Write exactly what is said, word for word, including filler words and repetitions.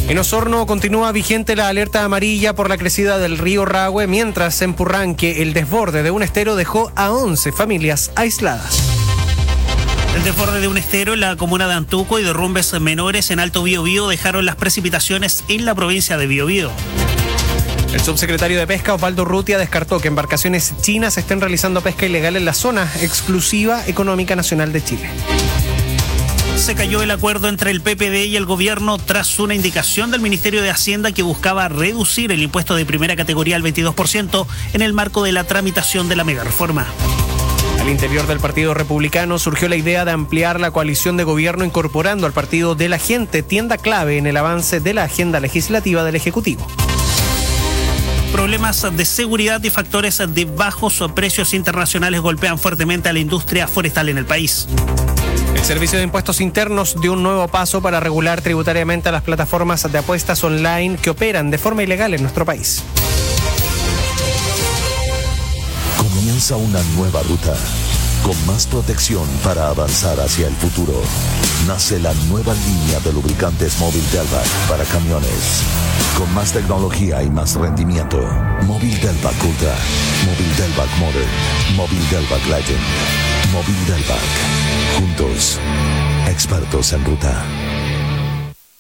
En Osorno continúa vigente la alerta amarilla por la crecida del río Rahue, mientras en Purranque el desborde de un estero dejó a once familias aisladas. El desborde de un estero en la comuna de Antuco y derrumbes menores en Alto Biobío dejaron las precipitaciones en la provincia de Biobío. El subsecretario de Pesca, Osvaldo Urrutia, descartó que embarcaciones chinas estén realizando pesca ilegal en la zona exclusiva económica nacional de Chile. Se cayó el acuerdo entre el P P D y el gobierno tras una indicación del Ministerio de Hacienda que buscaba reducir el impuesto de primera categoría al veintidós por ciento en el marco de la tramitación de la megareforma. Al interior del Partido Republicano surgió la idea de ampliar la coalición de gobierno incorporando al Partido de la Gente, tienda clave en el avance de la agenda legislativa del Ejecutivo. Problemas de seguridad y factores de bajos precios internacionales golpean fuertemente a la industria forestal en el país. El Servicio de Impuestos Internos dio un nuevo paso para regular tributariamente a las plataformas de apuestas online que operan de forma ilegal en nuestro país. Comienza una nueva ruta, con más protección para avanzar hacia el futuro. Nace la nueva línea de lubricantes Móvil Delvac para camiones. Con más tecnología y más rendimiento. Móvil Delvac Ultra, Móvil Delvac Modern, Móvil Delvac Legend, Móvil Delvac. Juntos, expertos en ruta.